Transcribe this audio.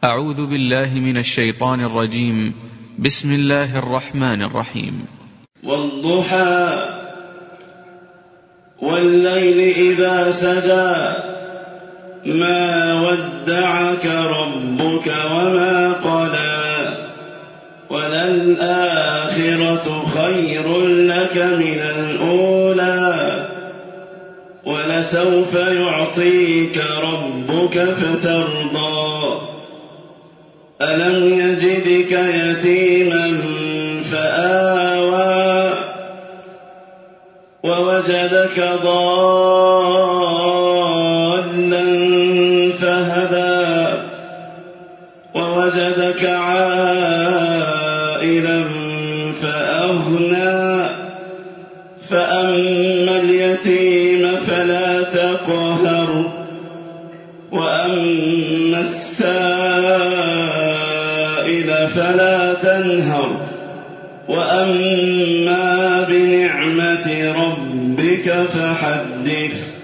أعوذ بالله من الشيطان الرجيم. بسم الله الرحمن الرحيم. والضحى والليل إذا سجى ما ودعك ربك وما قلى وللآخرة خير لك من الأولى ولسوف يعطيك ربك فترضى ألم يجدك يتيما فآوى ووجدك ضالا فهدى ووجدك عائلا فأغنى فأما اليتيم فلا تقهر وأما السائل فلا تنهر وأما بنعمة ربك فحدث.